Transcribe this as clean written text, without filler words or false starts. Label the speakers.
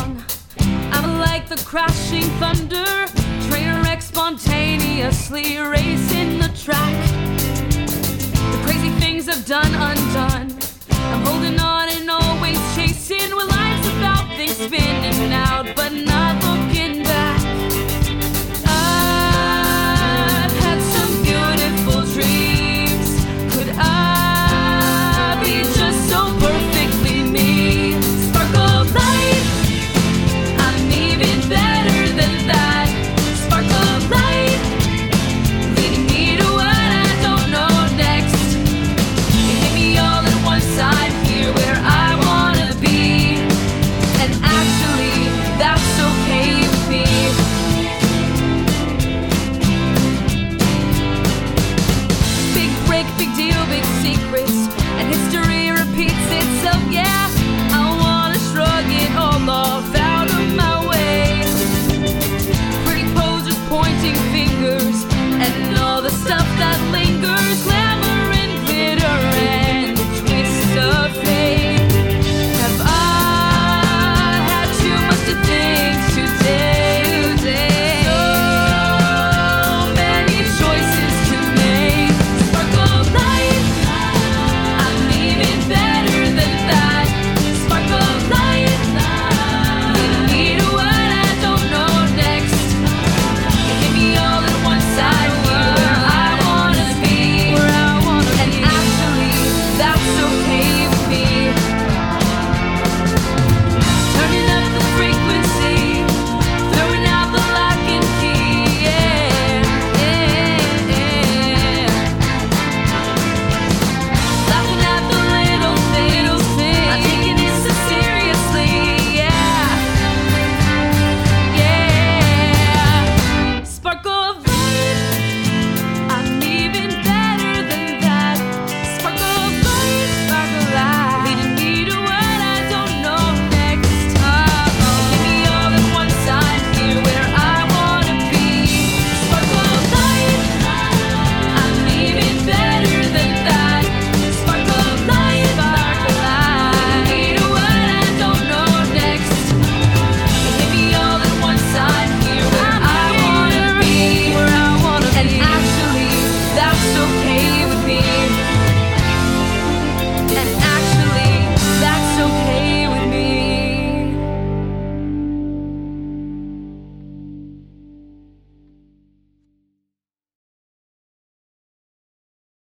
Speaker 1: wrong. I'm like the crashing thunder, train wreck spontaneously racing the track. The crazy things I've done undone, I'm holding on and always chasing. Well, life's about things spinning out, but not looking back. I've had some beautiful dreams. Could I be just so perfectly me? Spark of light, I'm even better than that. Spark of light, leading me to what I don't know next. You hit me all at one side here where I wanna be, and actually that's okay with me. Big break, big deal, big secret.